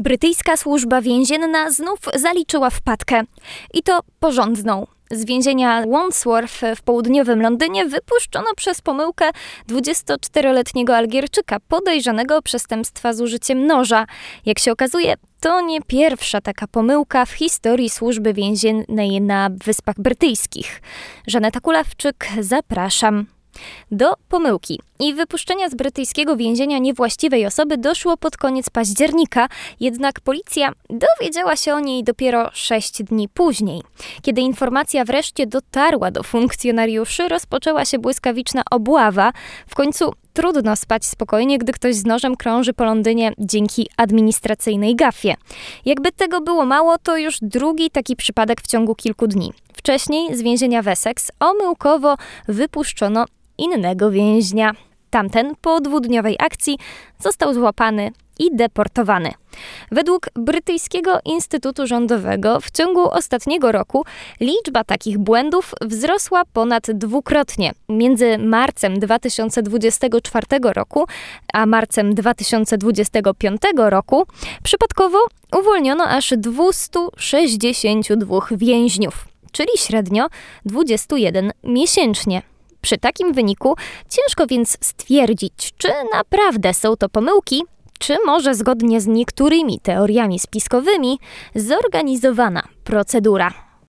Brytyjska służba więzienna znów zaliczyła wpadkę. I to porządną. Z więzienia Wandsworth w południowym Londynie wypuszczono przez pomyłkę 24-letniego Algierczyka podejrzanego o przestępstwa z użyciem noża. Jak się okazuje, to nie pierwsza taka pomyłka w historii służby więziennej na Wyspach Brytyjskich. Żaneta Kulawczyk, zapraszam. Do pomyłki i wypuszczenia z brytyjskiego więzienia niewłaściwej osoby doszło pod koniec października, jednak policja dowiedziała się o niej dopiero 6 dni później. Kiedy informacja wreszcie dotarła do funkcjonariuszy, rozpoczęła się błyskawiczna obława. W końcu trudno spać spokojnie, gdy ktoś z nożem krąży po Londynie dzięki administracyjnej gafie. Jakby tego było mało, to już drugi taki przypadek w ciągu kilku dni. Wcześniej z więzienia w Essex omyłkowo wypuszczono innego więźnia. Tamten po 2-dniowej akcji został złapany i deportowany. Według brytyjskiego Instytutu Rządowego w ciągu ostatniego roku liczba takich błędów wzrosła ponad dwukrotnie. Między marcem 2024 roku a marcem 2025 roku przypadkowo uwolniono aż 262 więźniów, czyli średnio 21 miesięcznie. Przy takim wyniku ciężko więc stwierdzić, czy naprawdę są to pomyłki, czy może zgodnie z niektórymi teoriami spiskowymi zorganizowana procedura.